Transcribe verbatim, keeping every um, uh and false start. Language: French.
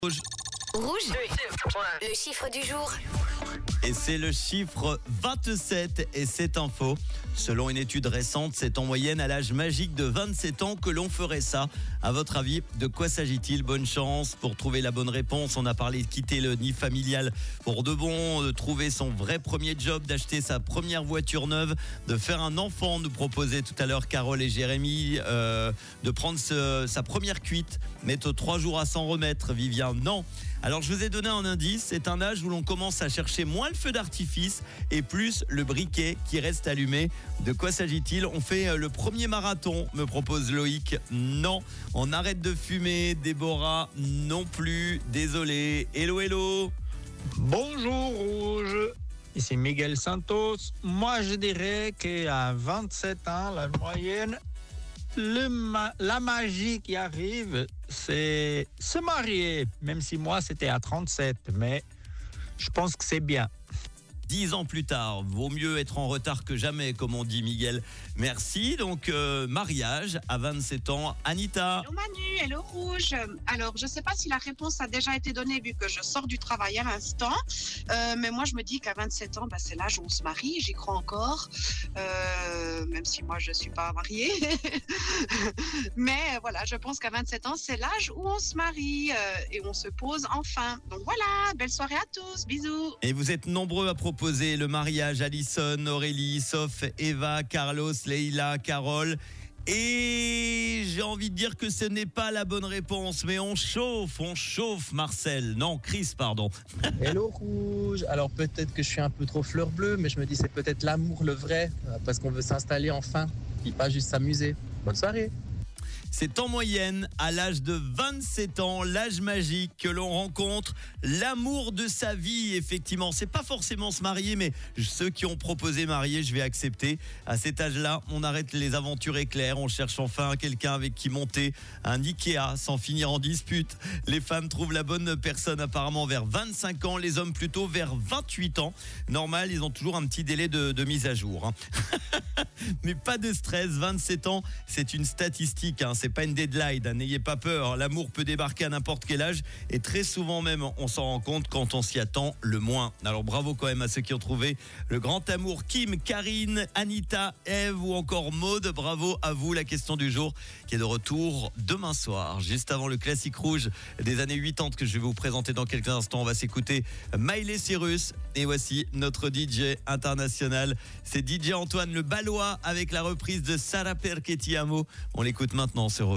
Rouge. Rouge, le chiffre du jour. Et c'est le chiffre vingt-sept et cette info. Selon une étude récente, c'est en moyenne à l'âge magique de vingt-sept ans que l'on ferait ça. À votre avis, de quoi s'agit-il? Bonne chance pour trouver la bonne réponse. On a parlé de quitter le nid familial pour de bon, de trouver son vrai premier job, d'acheter sa première voiture neuve, de faire un enfant, nous proposait tout à l'heure Carole et Jérémy, euh, de prendre ce, sa première cuite, mettre trois jours à s'en remettre. Vivien, non. Alors je vous ai donné un indice, c'est un âge où l'on commence à chercher moins le feu d'artifice et plus le briquet qui reste allumé. De quoi s'agit-il? On fait le premier marathon, me propose Loïc. Non. On arrête de fumer. Déborah, non plus. Désolé. Hello, hello. Bonjour Rouge, ici Miguel Santos. Moi je dirais qu'à vingt-sept ans, la moyenne, le ma- la magie qui arrive, c'est se marier. Même si moi c'était à trente-sept, mais je pense que c'est bien. Dix ans plus tard, vaut mieux être en retard que jamais, comme on dit, Miguel. Merci. Donc, euh, mariage à vingt-sept ans. Anita. Hello Manu, hello Rouge. Alors, je ne sais pas si la réponse a déjà été donnée vu que je sors du travail à l'instant. Euh, mais moi, je me dis qu'à vingt-sept ans, bah, c'est l'âge où on se marie. J'y crois encore. Euh, même si moi, je ne suis pas mariée. Mais voilà, je pense qu'à vingt-sept ans, c'est l'âge où on se marie euh, et on se pose enfin. Donc voilà, belle soirée à tous. Bisous. Et vous êtes nombreux à proposer le mariage. Alison, Aurélie, Soph, Eva, Carlos, Leïla, Carole. Et j'ai envie de dire que ce n'est pas la bonne réponse, mais on chauffe, on chauffe, Marcel. Non, Chris, pardon. Hello Rouge, alors peut-être que je suis un peu trop fleur bleue, mais je me dis c'est peut-être l'amour le vrai, parce qu'on veut s'installer enfin, et pas juste s'amuser. Bonne soirée. C'est en moyenne, à l'âge de vingt-sept ans, l'âge magique que l'on rencontre l'amour de sa vie, effectivement. C'est pas forcément se marier, mais ceux qui ont proposé marier, je vais accepter. À cet âge-là, on arrête les aventures éclairs, on cherche enfin quelqu'un avec qui monter un Ikea sans finir en dispute. Les femmes trouvent la bonne personne apparemment vers vingt-cinq ans, les hommes plutôt vers vingt-huit ans. Normal, ils ont toujours un petit délai de, de mise à jour. Hein. Mais pas de stress, vingt-sept ans, c'est une statistique, hein, c'est pas une deadline, hein, n'ayez pas peur, l'amour peut débarquer à n'importe quel âge et très souvent même on s'en rend compte quand on s'y attend le moins. Alors bravo quand même à ceux qui ont trouvé le grand amour. Kim, Karine, Anita, Eve ou encore Maude, bravo à vous. La question du jour qui est de retour demain soir, juste avant le classique rouge des années quatre-vingt-dix que je vais vous présenter dans quelques instants. On va s'écouter Miley Cyrus et voici notre D J international, c'est D J Antoine Le Ballois avec la reprise de Sara Perché Ti Amo. On l'écoute maintenant sur